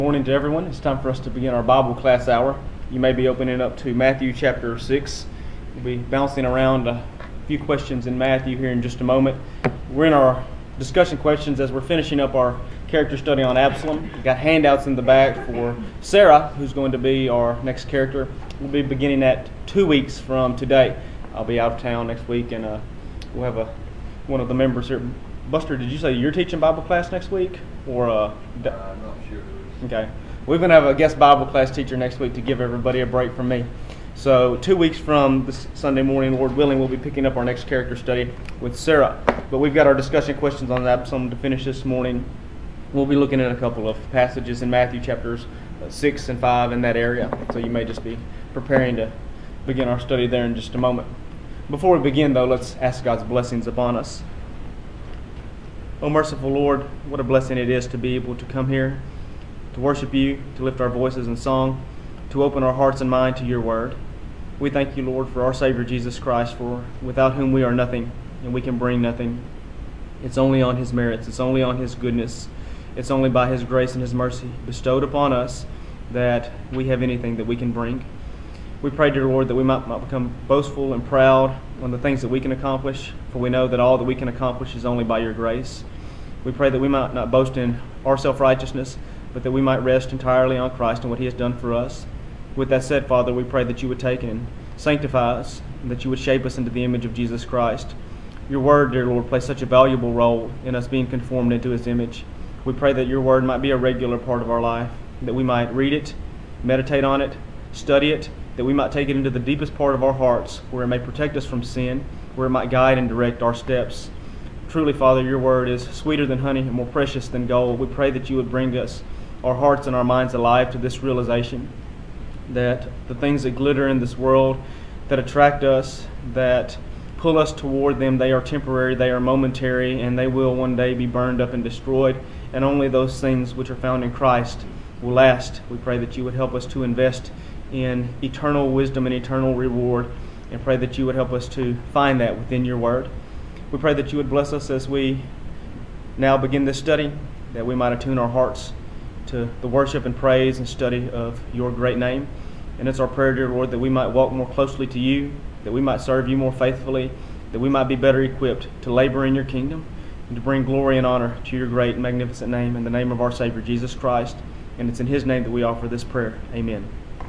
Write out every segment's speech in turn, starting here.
Morning to everyone. It's time for us to begin our Bible class hour. You may be opening up to Matthew chapter 6. We'll be bouncing around a few questions in Matthew here in just a moment. We're in our discussion questions as we're finishing up our character study on Absalom. We've got handouts in the back for Sarah, who's going to be our next character. We'll be beginning at 2 weeks from today. I'll be out of town next week, and we'll have one of the members here. Buster, did you say you're teaching Bible class next week? Or I'm not sure. Okay. We're going to have a guest Bible class teacher next week to give everybody a break from me. So 2 weeks from this Sunday morning, Lord willing, we'll be picking up our next character study with Sarah. But we've got our discussion questions on Absalom to finish this morning. We'll be looking at a couple of passages in Matthew chapters 6 and 5 in that area. So you may just be preparing to begin our study there in just a moment. Before we begin, though, let's ask God's blessings upon us. Oh, merciful Lord, what a blessing it is to be able to come here, to worship you, to lift our voices in song, to open our hearts and mind to your word. We thank you, Lord, for our Savior Jesus Christ, for without whom we are nothing and we can bring nothing. It's only on his merits, it's only on his goodness, it's only by his grace and his mercy bestowed upon us that we have anything that we can bring. We pray, dear Lord, that we might not become boastful and proud on the things that we can accomplish, for we know that all that we can accomplish is only by your grace. We pray that we might not boast in our self-righteousness, but that we might rest entirely on Christ and what he has done for us. With that said, Father, we pray that you would take and sanctify us, and that you would shape us into the image of Jesus Christ. Your word, dear Lord, plays such a valuable role in us being conformed into his image. We pray that your word might be a regular part of our life, that we might read it, meditate on it, study it, that we might take it into the deepest part of our hearts, where it may protect us from sin, where it might guide and direct our steps. Truly, Father, your word is sweeter than honey and more precious than gold. We pray that you would bring us, our hearts and our minds alive to this realization that the things that glitter in this world, that attract us, that pull us toward them, they are temporary, they are momentary, and they will one day be burned up and destroyed. And only those things which are found in Christ will last. We pray that you would help us to invest in eternal wisdom and eternal reward, and pray that you would help us to find that within your word. We pray that you would bless us as we now begin this study, that we might attune our hearts to the worship and praise and study of your great name. And it's our prayer, dear Lord, that we might walk more closely to you, that we might serve you more faithfully, that we might be better equipped to labor in your kingdom and to bring glory and honor to your great and magnificent name, in the name of our Savior Jesus Christ. And it's in his name that we offer this prayer. Amen.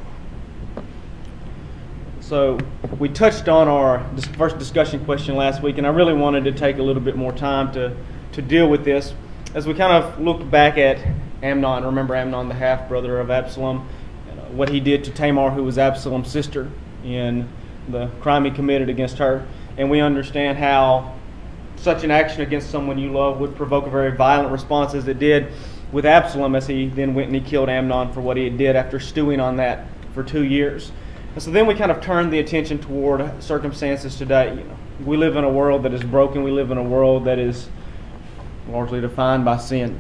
So we touched on our first discussion question last week, and I really wanted to take a little bit more time to deal with this as we kind of looked back at Amnon. Remember Amnon, the half-brother of Absalom, and what he did to Tamar, who was Absalom's sister, in the crime he committed against her. And we understand how such an action against someone you love would provoke a very violent response, as it did with Absalom, as he then went and he killed Amnon for what he did after stewing on that for 2 years. And so then we kind of turn the attention toward circumstances today. We live in a world that is broken. We live in a world that is largely defined by sin.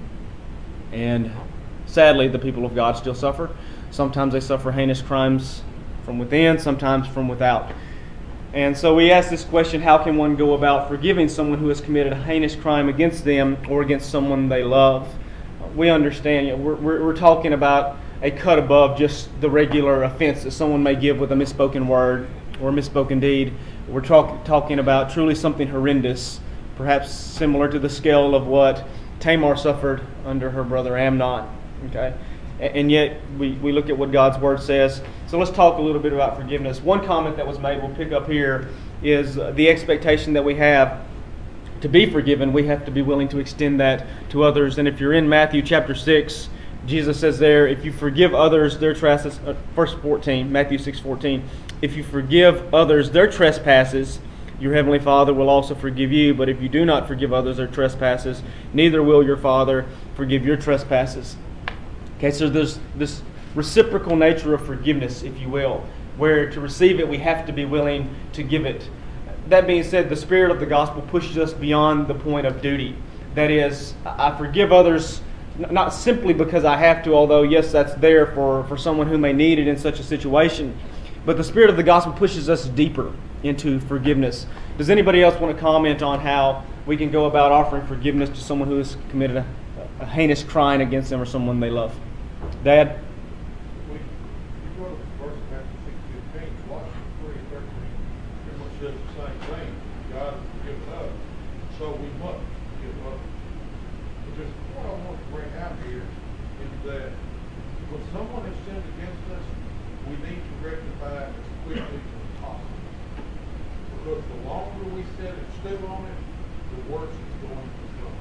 And sadly, the people of God still suffer. Sometimes they suffer heinous crimes from within, sometimes from without. And so we ask this question: how can one go about forgiving someone who has committed a heinous crime against them or against someone they love? We understand, we're talking about a cut above just the regular offense that someone may give with a misspoken word or a misspoken deed. We're talking about truly something horrendous, perhaps similar to the scale of what Tamar suffered under her brother Amnon. Okay, and yet we look at what God's word says. So let's talk a little bit about forgiveness. One comment that was made, we'll pick up here, is the expectation that we have to be forgiven. We have to be willing to extend that to others. And if you're in Matthew chapter 6, Jesus says there, if you forgive others their trespasses, verse 14, Matthew 6:14, if you forgive others their trespasses, your heavenly Father will also forgive you. But if you do not forgive others their trespasses, neither will your Father forgive your trespasses. Okay, so there's this reciprocal nature of forgiveness, if you will, where to receive it we have to be willing to give it. That being said, the spirit of the gospel pushes us beyond the point of duty. That is, I forgive others not simply because I have to, although yes, that's there for someone who may need it in such a situation. But the spirit of the gospel pushes us deeper into forgiveness. Does anybody else want to comment on how we can go about offering forgiveness to someone who has committed a heinous crime against them or someone they love? Dad? We go to verse Matthew 6:15, Colossians 3:13, pretty much says the same thing. God has forgiven us, so we must forgive others. But there's a point I want to bring out here is that when someone has sinned against us, we need to rectify it as quickly as possible. Because the longer we sit and stew on it, the worse it's going to become.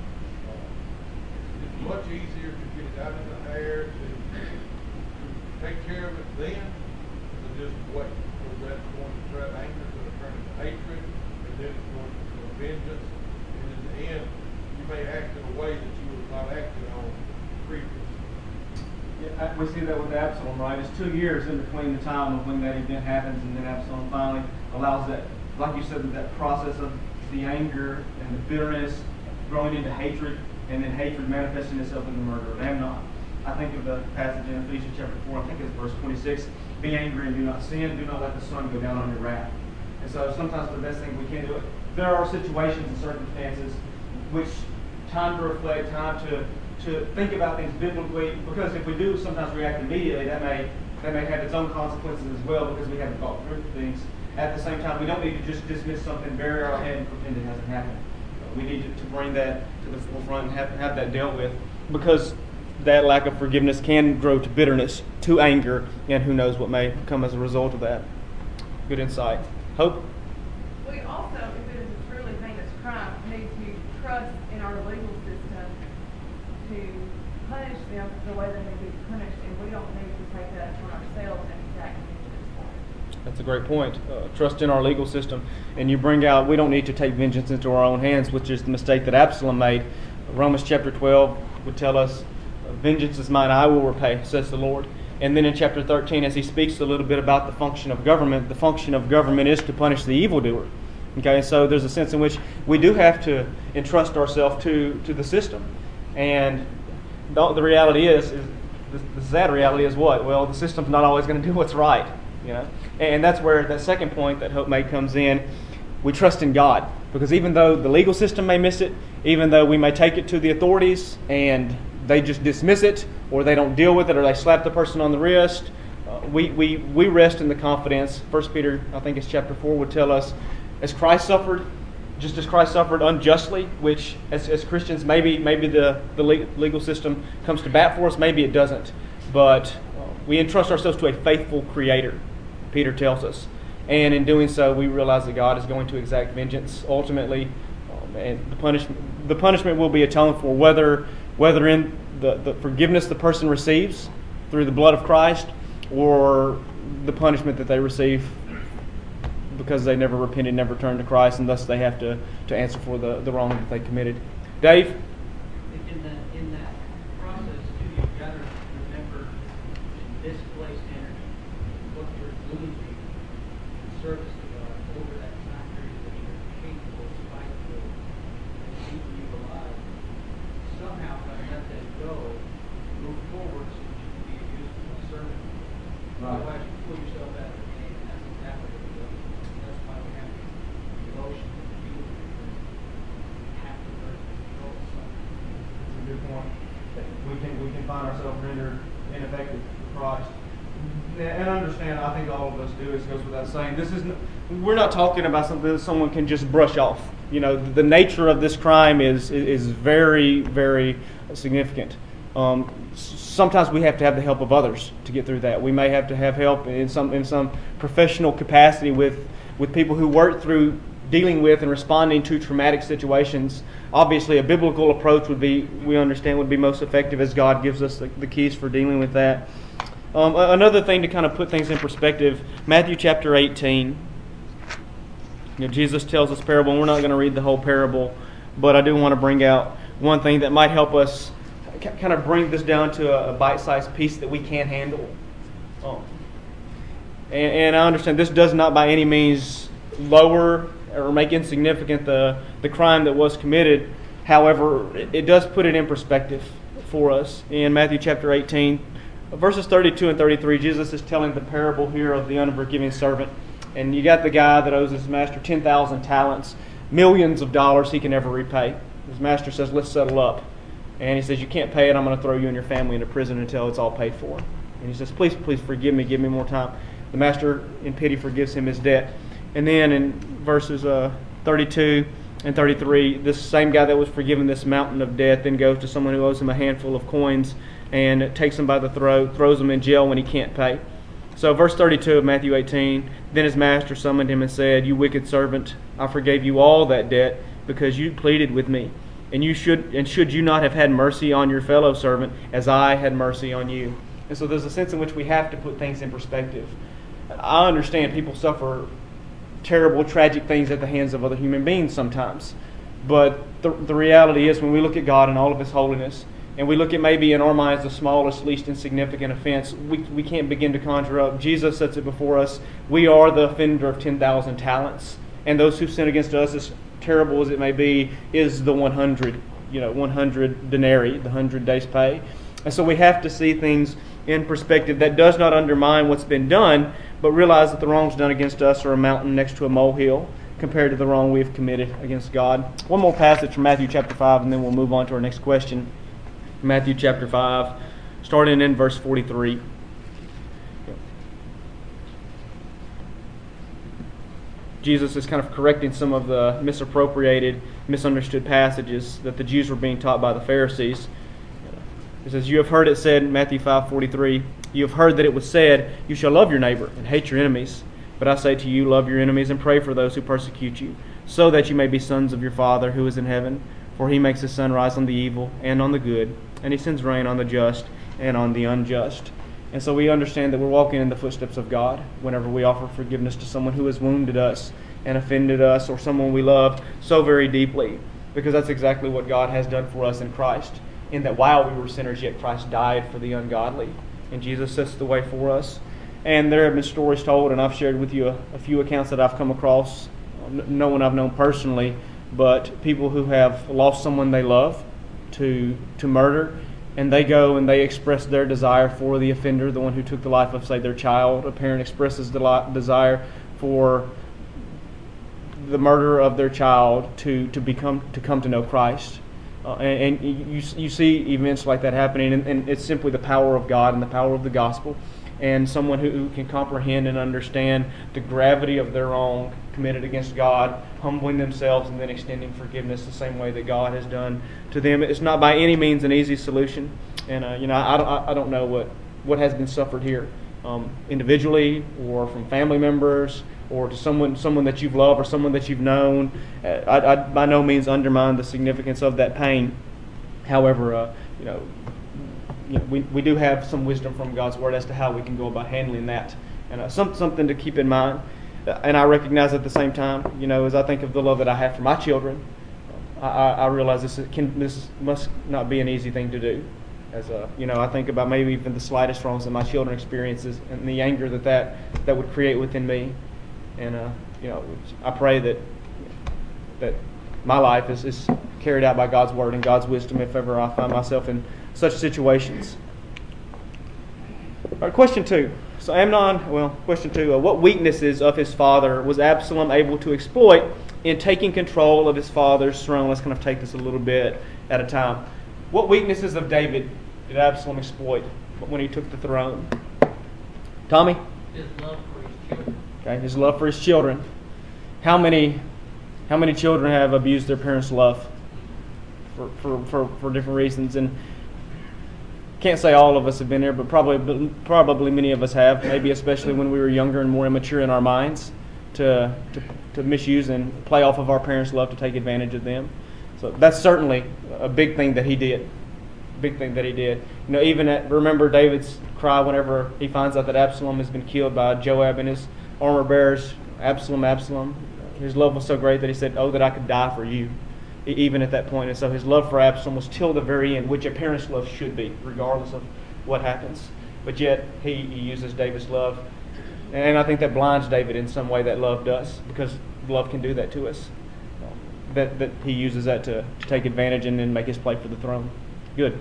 It's much easier to get it out of the air, to take care of it then, than just wait. Because that's going to turn anger, it's going to turn into hatred, and then it's going to become vengeance. And in the end, you may act in a way that you would not acted on previously. Yeah, we see that with Absalom, right? It's 2 years in between the time of when that event happens and then Absalom finally allows that, like you said, that process of the anger and the bitterness growing into hatred, and then hatred manifesting itself in the murder of Amnon. I think of the passage in Ephesians chapter 4, I think it's verse 26, be angry and do not sin, do not let the sun go down on your wrath. And so sometimes the best thing we can do, there are situations and circumstances which time to reflect, time to think about things biblically, because if we do sometimes react immediately, that may have its own consequences as well because we haven't thought through things. At the same time, we don't need to just dismiss something, bury our head, and pretend it hasn't happened. We need to bring that to the forefront and have that dealt with, because that lack of forgiveness can grow to bitterness, to anger, and who knows what may come as a result of that. Good insight. Hope? We also, if it is a truly heinous crime, need to trust in our legal system to punish them the way they need to be punished, and we don't need to take that upon ourselves and exact vengeance for it. That's a great point. Trust in our legal system. And you bring out, we don't need to take vengeance into our own hands, which is the mistake that Absalom made. Romans chapter 12 would tell us, vengeance is mine, I will repay, says the Lord. And then in chapter 13, as he speaks a little bit about the function of government, the function of government is to punish the evildoer. Okay, so there's a sense in which we do have to entrust ourselves to the system. And the reality is the sad reality is what? Well, the system's not always going to do what's right. You know, and that's where that second point that Hope made comes in. We trust in God, because even though the legal system may miss it, even though we may take it to the authorities and they just dismiss it, or they don't deal with it, or they slap the person on the wrist, we rest in the confidence. 1 Peter, I think it's chapter 4, would tell us, as Christ suffered, just as Christ suffered unjustly, which as Christians maybe the legal system comes to bat for us, maybe it doesn't, but we entrust ourselves to a faithful Creator, Peter tells us. And in doing so, we realize that God is going to exact vengeance ultimately, and the punishment will be atoned for, whether in the forgiveness the person receives through the blood of Christ, or the punishment that they receive because they never repented, never turned to Christ, and thus they have to answer for the wrong that they committed. Dave? In that process, too, you've got to remember displaced energy, what you're losing in service to God over that time period that you're capable, spiteful, and keeping you alive. Somehow, if I let that go, move forward so that you can be a useful servant. Right. Otherwise, you pull yourself out of the game, and that's exactly what it does. That's why we have devotion to the people. We have to learn to control something. That's a good point. We can find ourselves rendered ineffective for Christ. And understand, I think all of us do. It goes without saying. We're not talking about something that someone can just brush off. You know, the nature of this crime is very, very significant. Sometimes we have to have the help of others to get through that. We may have to have help in some professional capacity with people who work through dealing with and responding to traumatic situations. Obviously, a biblical approach would be most effective, as God gives us the keys for dealing with that. Another thing to kind of put things in perspective, Matthew chapter 18. Jesus tells us parable, and we're not going to read the whole parable, but I do want to bring out one thing that might help us kind of bring this down to a bite-sized piece that we can handle. And I understand this does not by any means lower or make insignificant the crime that was committed. However, it does put it in perspective for us. In Matthew chapter 18, verses 32 and 33, Jesus is telling the parable here of the unforgiving servant. And you got the guy that owes his master 10,000 talents, millions of dollars he can never repay. His master says, let's settle up. And he says, you can't pay it, I'm going to throw you and your family into prison until it's all paid for. And he says, please forgive me, give me more time. The master in pity forgives him his debt. And then in verses 32 and 33, this same guy that was forgiven this mountain of debt then goes to someone who owes him a handful of coins and takes him by the throat, throws him in jail when he can't pay. So verse 32 of Matthew 18, then his master summoned him and said, you wicked servant, I forgave you all that debt because you pleaded with me. And should you not have had mercy on your fellow servant as I had mercy on you? And so there's a sense in which we have to put things in perspective. I understand people suffer terrible, tragic things at the hands of other human beings sometimes. But the reality is when we look at God and all of His holiness, and we look at maybe in our minds the smallest, least insignificant offense, we can't begin to conjure up. Jesus sets it before us. We are the offender of 10,000 talents. And those who sin against us, as terrible as it may be, is the 100 denarii, the 100 days' pay. And so we have to see things in perspective. That does not undermine what's been done, but realize that the wrongs done against us are a mountain next to a molehill compared to the wrong we have committed against God. One more passage from Matthew chapter 5, and then we'll move on to our next question. Matthew chapter 5, starting in verse 43. Jesus is kind of correcting some of the misappropriated, misunderstood passages that the Jews were being taught by the Pharisees. He says, you have heard it said, Matthew 5:43, you have heard that it was said, you shall love your neighbor and hate your enemies. But I say to you, love your enemies and pray for those who persecute you, so that you may be sons of your Father who is in heaven. For He makes His sun rise on the evil and on the good, and He sends rain on the just and on the unjust. And so we understand that we're walking in the footsteps of God whenever we offer forgiveness to someone who has wounded us and offended us, or someone we love so very deeply, because that's exactly what God has done for us in Christ, in that while we were sinners, yet Christ died for the ungodly. And Jesus sets the way for us. And there have been stories told, and I've shared with you a few accounts that I've come across, no one I've known personally, but people who have lost someone they love to murder, and they go and they express their desire for the offender, the one who took the life of, say, their child. A parent expresses the desire for the murderer of their child to come to know Christ. And you see events like that happening, and it's simply the power of God and the power of the gospel, and someone who can comprehend and understand the gravity of their wrong committed against God, humbling themselves and then extending forgiveness the same way that God has done to them. It's not by any means an easy solution, and I don't know what has been suffered here, individually or from family members, or to someone that you've loved or someone that you've known. I by no means undermine the significance of that pain. However, we do have some wisdom from God's Word as to how we can go about handling that, and something to keep in mind. And I recognize at the same time, as I think of the love that I have for my children, I realize this must not be an easy thing to do. As I think about maybe even the slightest wrongs that my children experiences and the anger that would create within me. And I pray that my life is carried out by God's Word and God's wisdom if ever I find myself in such situations. All right, question 2. So question 2. What weaknesses of his father was Absalom able to exploit in taking control of his father's throne? Let's kind of take this a little bit at a time. What weaknesses of David did Absalom exploit when he took the throne? Tommy? His love for his children. Okay, his love for his children. How many children have abused their parents' love for different reasons? And can't say all of us have been there, but probably many of us have. Maybe especially when we were younger and more immature in our minds, to misuse and play off of our parents' love to take advantage of them. So that's certainly a big thing that he did. Remember David's cry whenever he finds out that Absalom has been killed by Joab and his armor bearers. Absalom, Absalom. His love was so great that he said, "Oh, that I could die for you," even at that point. And so his love for Absalom was till the very end, which a parent's love should be, regardless of what happens. But yet he uses David's love, and I think that blinds David in some way. That love does, because love can do that to us. That he uses that to take advantage and then make his play for the throne. Good.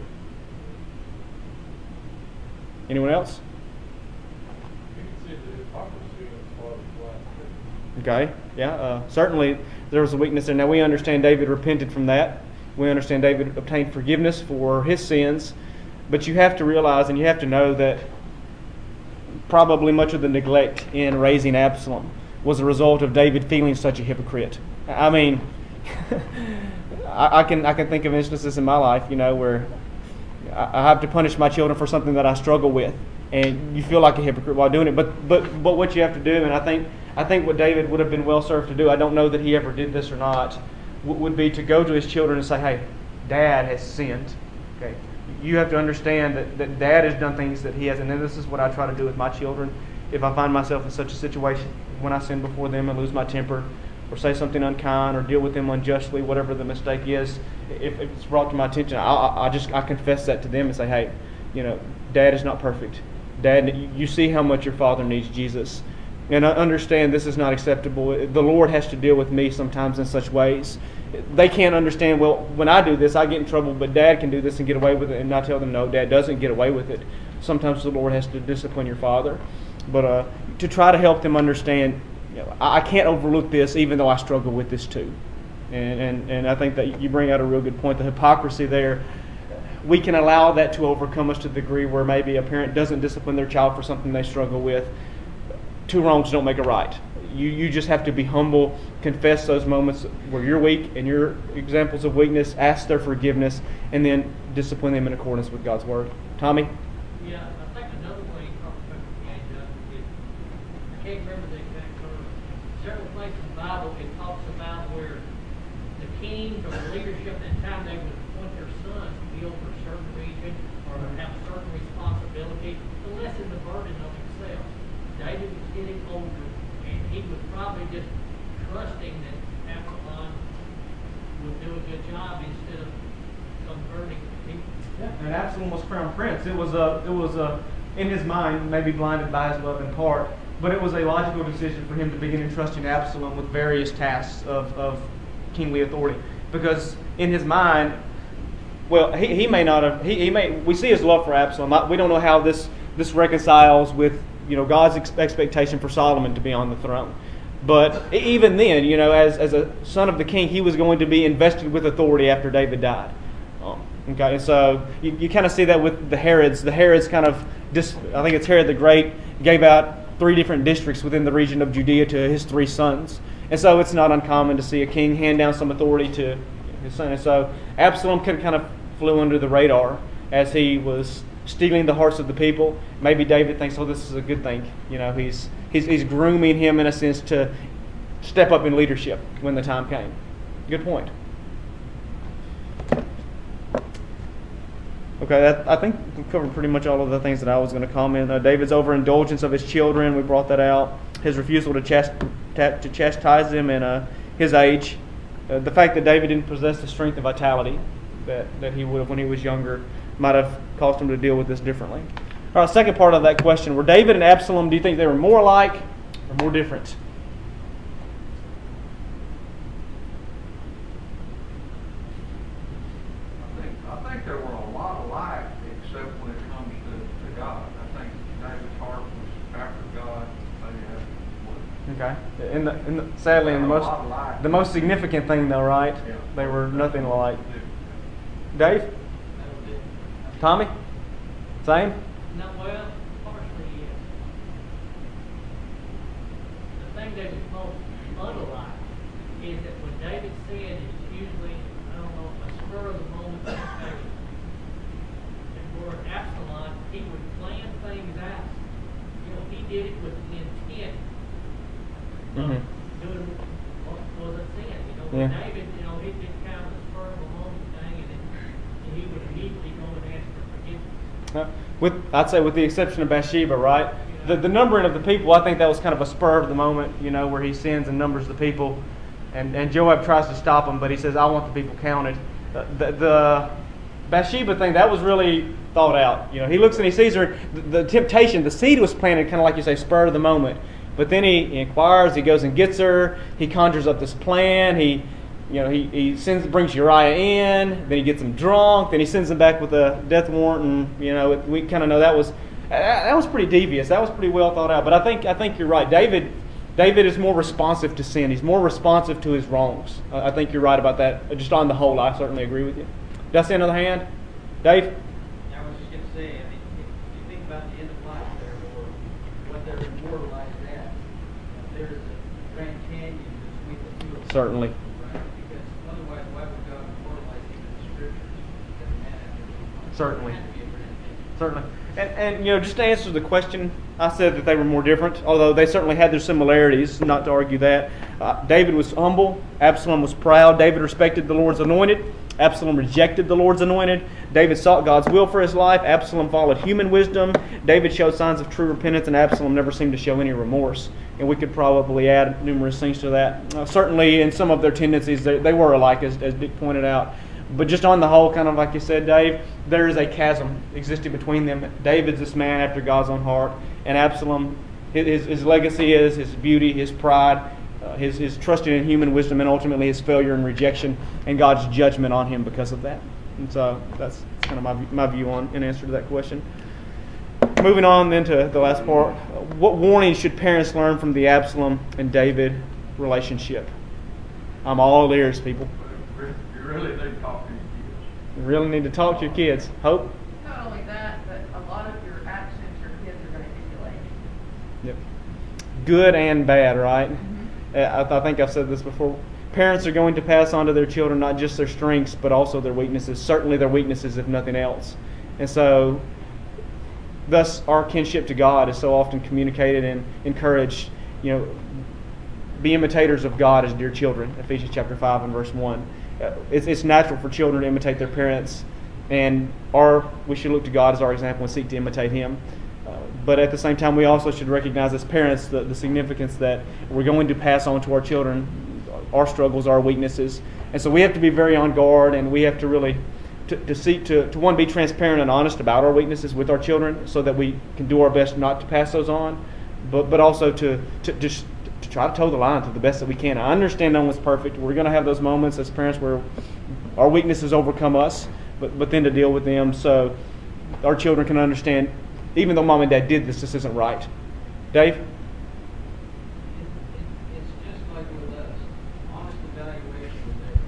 Anyone else? You can see the hypocrisy of father's life. Okay, yeah, certainly there was a weakness there. Now we understand David repented from that. We understand David obtained forgiveness for his sins, but you have to realize and you have to know that probably much of the neglect in raising Absalom was a result of David feeling such a hypocrite. I mean, I can think of instances in my life, where I have to punish my children for something that I struggle with, and you feel like a hypocrite while doing it. But what you have to do, and I think what David would have been well served to do, I don't know that he ever did this or not, would be to go to his children and say, "Hey, Dad has sinned. Okay, you have to understand that Dad has done things that he hasn't." And this is what I try to do with my children. If I find myself in such a situation, when I sin before them and lose my temper, or say something unkind, or deal with them unjustly, whatever the mistake is, if it's brought to my attention, I confess that to them and say, "Hey, Dad is not perfect. Dad, you see how much your father needs Jesus. And I understand this is not acceptable. The Lord has to deal with me sometimes in such ways." They can't understand, well, when I do this, I get in trouble, but Dad can do this and get away with it. And I tell them, no, Dad doesn't get away with it. Sometimes the Lord has to discipline your father. But to try to help them understand, I can't overlook this even though I struggle with this too. And I think that you bring out a real good point. The hypocrisy there, we can allow that to overcome us to the degree where maybe a parent doesn't discipline their child for something they struggle with. Two wrongs don't make a right. You just have to be humble, confess those moments where you're weak and your examples of weakness, ask their forgiveness, and then discipline them in accordance with God's Word. Tommy? Yeah, I think another way is, I can't remember the exact term. Several places in the Bible it talks about where the kings or the leadership at that time, they would appoint their sons to be over a certain region or to have a certain responsibility to lessen the burden of themselves. David was getting older, and he was probably just trusting that Absalom would do a good job instead of converting people. Yeah, and Absalom was crown prince. It was in his mind, maybe blinded by his love in part, but it was a logical decision for him to begin entrusting Absalom with various tasks of kingly authority, because in his mind, well, he may not have. We see his love for Absalom. We don't know how this reconciles with God's expectation for Solomon to be on the throne. But even then, as a son of the king, he was going to be invested with authority after David died. Okay, and so you kind of see that with the Herods. The Herods kind of, I think it's Herod the Great, gave out 3 different districts within the region of Judea to his 3 sons. And so it's not uncommon to see a king hand down some authority to his son. And so Absalom kind of flew under the radar as he was stealing the hearts of the people. Maybe David thinks, "Oh, this is a good thing." He's grooming him in a sense to step up in leadership when the time came. Good point. Okay, I think we covered pretty much all of the things that I was going to comment. David's overindulgence of his children, we brought that out. His refusal to chastise them, and his age. The fact that David didn't possess the strength and vitality that he would have when he was younger might have caused him to deal with this differently. All right, second part of that question. Were David and Absalom, do you think they were more alike or more different? I think there were a lot alike, except when it comes to God. I think David's heart was after God. Okay. Sadly, the most significant thing, though, right? Yeah. They were nothing alike. Dave? Tommy? Same? No, well, partially, yes. The thing that is most unlike is that when David sinned, it's usually, a spur of the moment situation. And for Absalom, he would plan things out. He did it with the intent of doing what was a sin. With David, he did kind of a spur of the moment thing, and he would immediately go and ask for forgiveness. I'd say with the exception of Bathsheba, right? The numbering of the people, I think that was kind of a spur of the moment, where he sins and numbers the people. And Joab tries to stop him, but he says, "I want the people counted." The Bathsheba thing, that was really thought out. He looks and he sees her, the temptation, the seed was planted kind of like you say, spur of the moment. But then he inquires, he goes and gets her, he conjures up this plan, he brings Uriah in, then he gets him drunk, then he sends him back with a death warrant, and we kind of know that was pretty devious. That was pretty well thought out. But I think you're right. David David is more responsive to sin. He's more responsive to his wrongs. I think you're right about that. Just on the whole, I certainly agree with you. Did I see another hand? Dave? I was just going to say, I mean, if you think about the end of life there, or what they're immortalized at, there's a Grand Canyon between the two of them. Certainly. Right? Because otherwise, why would God immortalize even the scriptures that man had to Certainly. It had to be a Grand Canyon. Certainly. And just to answer the question, I said that they were more different, although they certainly had their similarities, not to argue that. David was humble. Absalom was proud. David respected the Lord's anointed. Absalom rejected the Lord's anointed. David sought God's will for his life. Absalom followed human wisdom. David showed signs of true repentance, and Absalom never seemed to show any remorse. And we could probably add numerous things to that. Certainly, in some of their tendencies, they were alike, as Dick pointed out. But just on the whole, kind of like you said, Dave, there is a chasm existing between them. David's this man after God's own heart, and Absalom, his legacy is his beauty, his pride, his trusting in human wisdom, and ultimately his failure and rejection and God's judgment on him because of that. And so that's kind of my view on in answer to that question. Moving on then to the last part. What warnings should parents learn from the Absalom and David relationship? I'm all ears, people. You really need to talk to your kids. You really need to talk to your kids. Hope? Not only that, but a lot of your actions your kids are going to emulate. Yep. Good and bad, right? I think I've said this before. Parents are going to pass on to their children not just their strengths, but also their weaknesses. Certainly their weaknesses, if nothing else. And so, thus, our kinship to God is so often communicated and encouraged. Be imitators of God as dear children. Ephesians chapter 5 and verse 1. It's natural for children to imitate their parents, and we should look to God as our example and seek to imitate Him. But at the same time, we also should recognize as parents the significance that we're going to pass on to our children our struggles, our weaknesses. And so we have to be very on guard, and we have to really to seek to one, be transparent and honest about our weaknesses with our children so that we can do our best not to pass those on, but also to try to toe the line to the best that we can. I understand no one's perfect. We're going to have those moments as parents where our weaknesses overcome us, but then to deal with them so our children can understand, even though mom and dad did this isn't right. Dave? It's just like with us. Honest evaluation is there.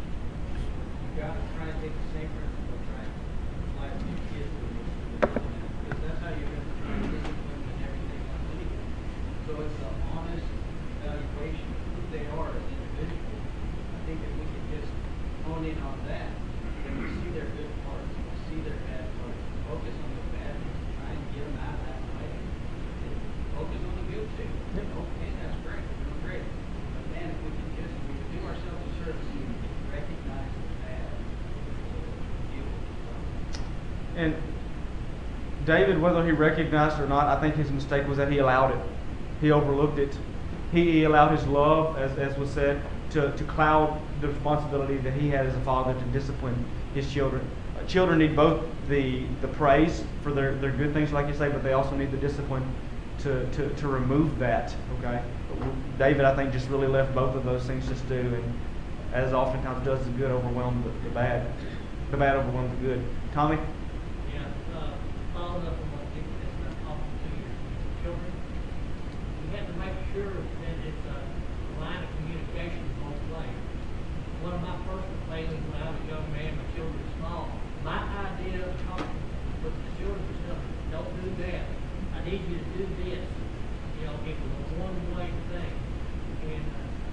You got to try and take the same principle, try and apply it to your kids because that's how you're going to try and discipline and everything else anyway. So it's an honest evaluation of who they are as individuals. I think if we can just hone in on that, then we see their good parts, we see their bad parts, focus on the bad ones, try and get them out of that way. And focus on the good too. Okay, that's great, we're doing great. But man, if we can do ourselves a service and recognize the bad, deal with it. And David, whether he recognized it or not, I think his mistake was that he allowed it. He overlooked it. He allowed his love, as was said, to cloud the responsibility that he had as a father to discipline his children. Children need both the praise for their good things, like you say, but they also need the discipline to remove that. Okay, David, I think, just really left both of those things just do, and as oftentimes does, the good overwhelm the bad. The bad overwhelms the good. Tommy? Yeah, following up on what Dick said about talking to your children, you have to make sure that it's a line of communication both ways. One of my personal failings when I was a young man, my children were small, my idea of talking with the children was something, don't do that. I need you to do this. It was a one-way thing. And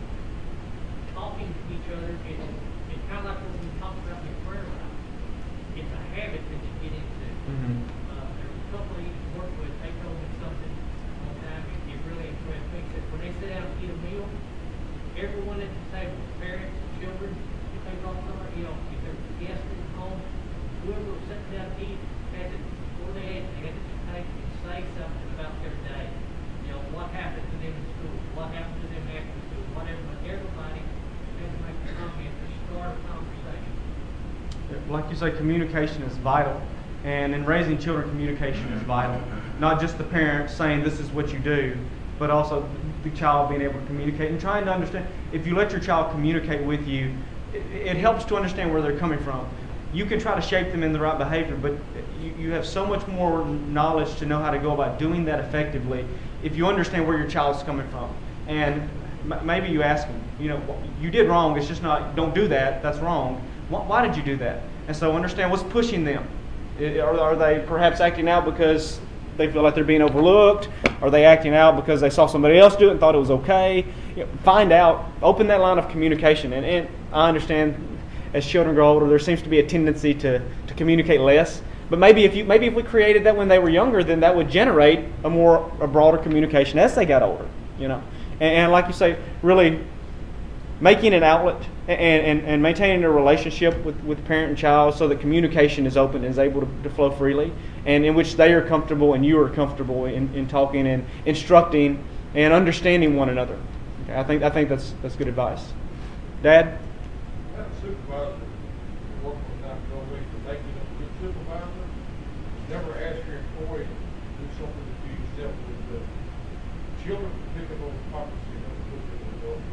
talking to each other, it's kind of like what we talked about in prayer life. It's a habit that you get into. There was a couple I used to work with, they told me something one time, it really impressed me. Said when they sit down to eat a meal, everyone at the table, parents, children, if they brought somebody, if there was guests in the home, whoever was sitting down to eat, had to, before they had to take and say something about their day. What happened to them in school, what happened to them after school, whatever, but everybody had to make a comment to start a conversation. Like you say, communication is vital. And in raising children, communication is vital. Not just the parent saying this is what you do, but also the child being able to communicate and trying to understand. If you let your child communicate with you, it helps to understand where they're coming from. You can try to shape them in the right behavior, but you have so much more knowledge to know how to go about doing that effectively if you understand where your child's coming from. And maybe you ask them, you did wrong. It's just not, don't do that. That's wrong. Why did you do that? And so understand what's pushing them. Are they perhaps acting out because they feel like they're being overlooked? Are they acting out because they saw somebody else do it and thought it was okay? Find out. Open that line of communication. And I understand as children grow older, there seems to be a tendency to communicate less. But maybe if we created that when they were younger, then that would generate a broader communication as they got older. And like you say, really making an outlet and maintaining a relationship with parent and child so that communication is open and is able to flow freely, and in which they are comfortable and you are comfortable in talking and instructing and understanding one another. Okay, I think that's good advice. Dad? That supervisor working with that building for making them a good supervisor. Never ask your employee to do something that you yourself would do. Children pick up on hypocrisy and don't put them in the world.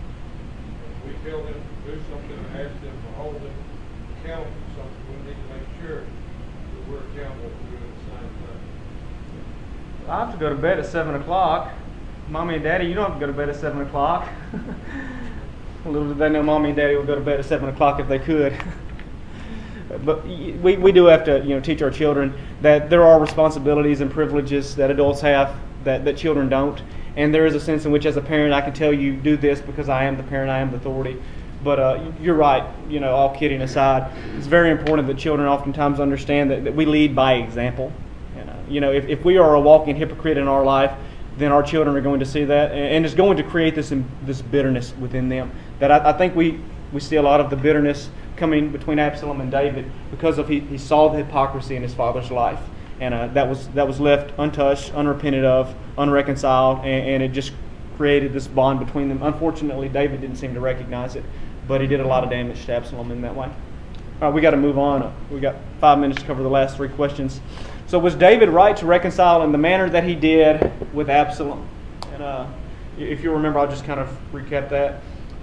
We tell them to do something and ask them to hold them accountable for something. We need to make sure that we're accountable for doing the same thing. I have to go to bed at 7 o'clock. Mommy and Daddy, you don't have to go to bed at 7 o'clock. Little did they know Mommy and Daddy would go to bed at 7 o'clock if they could. But we do have to teach our children that there are responsibilities and privileges that adults have that children don't. And there is a sense in which, as a parent, I can tell you, do this because I am the parent, I am the authority. But you're right, all kidding aside, it's very important that children oftentimes understand that we lead by example. If we are a walking hypocrite in our life, then our children are going to see that, and it's going to create this bitterness within them. That I think we see a lot of the bitterness coming between Absalom and David because of he saw the hypocrisy in his father's life. And that was left untouched, unrepented of, unreconciled, and it just created this bond between them. Unfortunately, David didn't seem to recognize it, but he did a lot of damage to Absalom in that way. All right, we got to move on. We got 5 minutes to cover the last 3 questions. So was David right to reconcile in the manner that he did with Absalom? And if you remember, I'll just kind of recap that.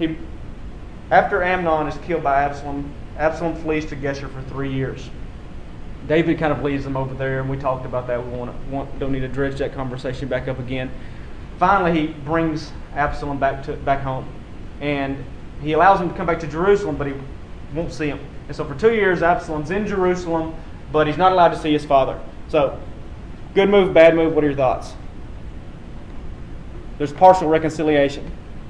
After Amnon is killed by Absalom, Absalom flees to Geshur for 3 years. David kind of leaves them over there, and we talked about that. We don't need to dredge that conversation back up again. Finally, he brings Absalom back home, and he allows him to come back to Jerusalem, but he won't see him. And so for 2 years, Absalom's in Jerusalem, but he's not allowed to see his father. So, good move, bad move. What are your thoughts? There's partial reconciliation.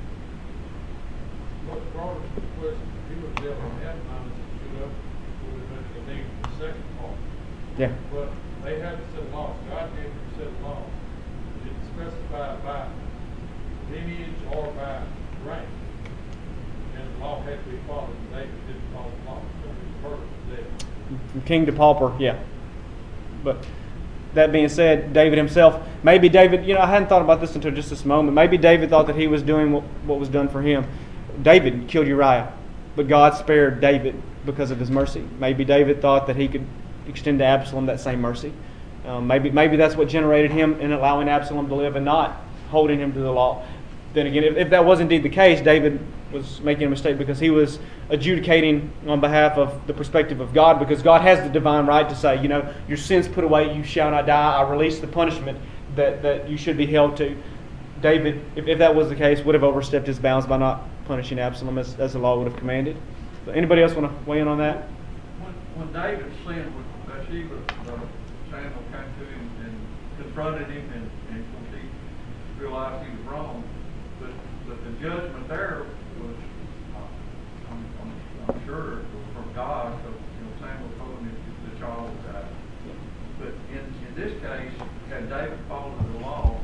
What brought us to the question, he was there on Amnon and stood up, would have been the need for the second part. Yeah. But they had to set laws. God gave them to set laws. It didn't specify by lineage or by rank. And the law had to be followed. David didn't follow the law. So his murder was dead. From king to pauper, yeah. But that being said, David himself, maybe David, I hadn't thought about this until just this moment. Maybe David thought that he was doing what was done for him. David killed Uriah, but God spared David because of his mercy. Maybe David thought that he could extend to Absalom that same mercy. Maybe that's what generated him in allowing Absalom to live and not holding him to the law. Then again, if that was indeed the case, David was making a mistake because he was adjudicating on behalf of the perspective of God, because God has the divine right to say, your sins put away, you shall not die. I release the punishment that you should be held to. David, if that was the case, would have overstepped his bounds by not punishing Absalom as the law would have commanded. So anybody else want to weigh in on that? When David sinned with Bathsheba, Samuel came to him and confronted him, and he realized he was wrong. But the judgment there was, I'm sure, it was from God, because Samuel told him if the child would die. But in this case, had David followed the law,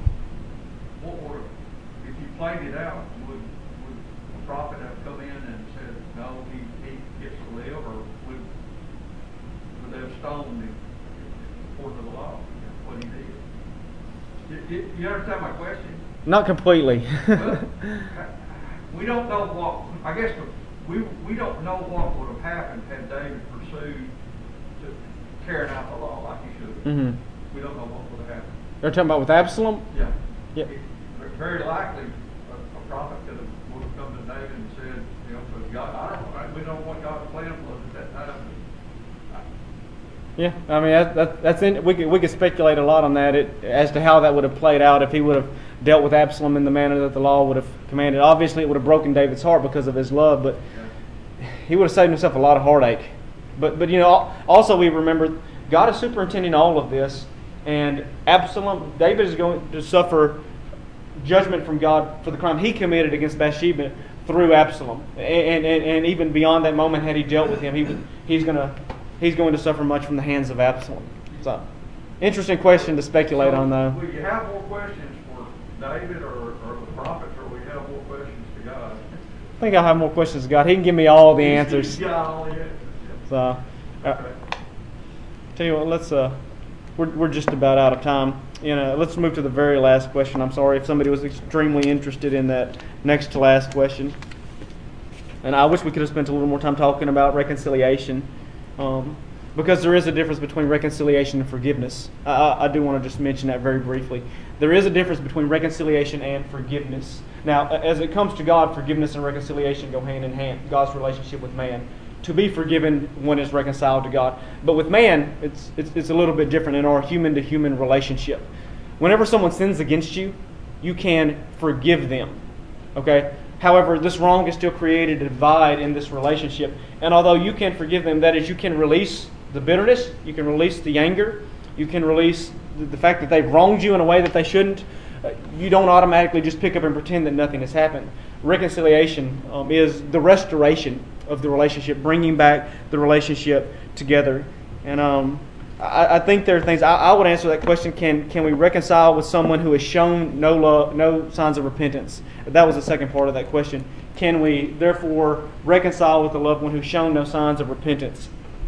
if he played it out, would the prophet have come in and said, no, he gets to live, or would they have stoned him according to the law? What he did. You understand my question? Not completely. Well, we don't know what. I guess we don't know what would have happened had David pursued to carrying out the law like he should have. Mm-hmm. We don't know what would have happened. You're talking about with Absalom? Yeah. Yeah. Very likely, a prophet would have come to David and said, so God, we don't know what God's plan was at that time. Yeah, I mean that's we could speculate a lot on that as to how that would have played out if he would have dealt with Absalom in the manner that the law would have commanded. Obviously, it would have broken David's heart because of his love, but he would have saved himself a lot of heartache. But also we remember God is superintending all of this, and David is going to suffer judgment from God for the crime he committed against Bathsheba through Absalom, and even beyond that moment, had he dealt with him, he's going to suffer much from the hands of Absalom. So, interesting question to speculate on, though. Will you have more questions for David or the prophets, or will you have more questions to God? I think I'll have more questions to God. He can give me all the answers. Yeah, all the answers. So, Okay. tell you what, let's we're just about out of time. Let's move to the very last question. I'm sorry if somebody was extremely interested in that next to last question. And I wish we could have spent a little more time talking about reconciliation, because there is a difference between reconciliation and forgiveness. I do want to just mention that very briefly. There is a difference between reconciliation and forgiveness. Now, as it comes to God, forgiveness and reconciliation go hand in hand. God's relationship with man. To be forgiven, one is reconciled to God. But with man, it's a little bit different in our human-to-human relationship. Whenever someone sins against you, you can forgive them. Okay? However, this wrong is still created a divide in this relationship. And although you can forgive them, that is, you can release the bitterness, you can release the anger, you can release the fact that they've wronged you in a way that they shouldn't. You don't automatically just pick up and pretend that nothing has happened. Reconciliation is the restoration of the relationship, bringing back the relationship together. And I think there are things, I would answer that question, can we reconcile with someone who has shown no love, no signs of repentance? That was the second part of that question. Can we therefore reconcile with a loved one who's shown no signs of repentance?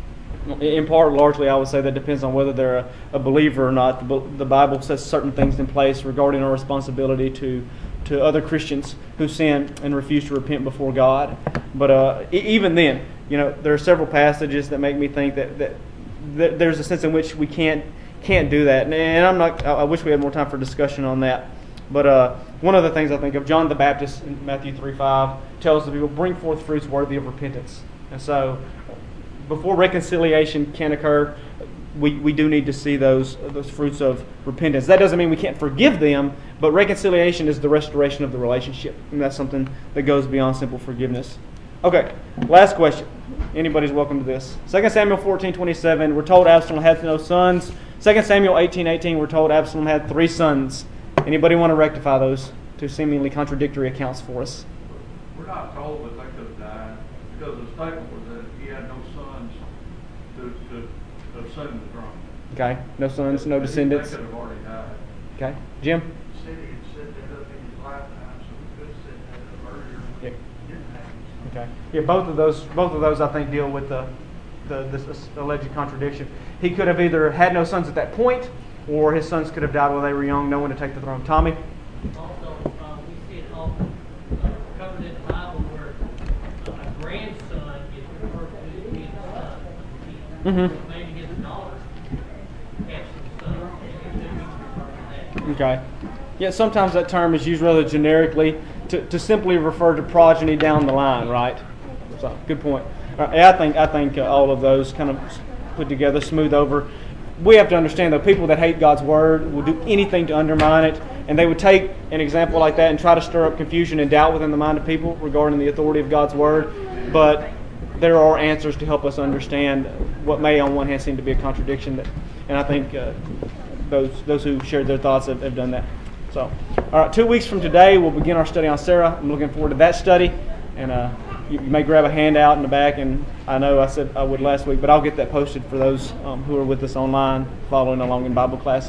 In part, largely, I would say that depends on whether they're a believer or not. The Bible says certain things in place regarding our responsibility to other Christians who sin and refuse to repent before God. But even then, there are several passages that make me think that there's a sense in which we can't do that. And I wish we had more time for discussion on that. But one of the things I think of, John the Baptist in Matthew 3:5 tells the people, bring forth fruits worthy of repentance. And so, before reconciliation can occur, we do need to see those fruits of repentance. That doesn't mean we can't forgive them, but reconciliation is the restoration of the relationship. And that's something that goes beyond simple forgiveness. Okay, last question. Anybody's welcome to this. 2 Samuel 14:27, we're told Absalom had no sons. 2 Samuel 18:18, we're told Absalom had 3 sons. Anybody want to rectify those two seemingly contradictory accounts for us? We're not told that they could have died, because the statement was that he had no sons to assume the throne. Okay, no sons, no descendants. They could have already died. Okay, Jim? Said he had set that up in his lifetime, so we could have set that up earlier. Yeah. Didn't happen. Okay. Yeah, both of those I think deal with this alleged contradiction. He could have either had no sons at that point, or his sons could have died while they were young, no one to take the throne. Tommy? Also, we see it often covered in the Bible where a grandson is referred to as being a son. Mm-hmm. Maybe his daughter has some sons, and it could be referred to that. Okay. Yeah, sometimes that term is used rather generically to simply refer to progeny down the line, right? So, good point. I think all of those kind of put together, smooth over. We have to understand, though, people that hate God's Word will do anything to undermine it, and they would take an example like that and try to stir up confusion and doubt within the mind of people regarding the authority of God's Word. But there are answers to help us understand what may, on one hand, seem to be a contradiction. And I think those who shared their thoughts have done that. So, all right, 2 weeks from today, we'll begin our study on Sarah. I'm looking forward to that study. And you may grab a handout in the back, and I know I said I would last week, but I'll get that posted for those who are with us online following along in Bible class.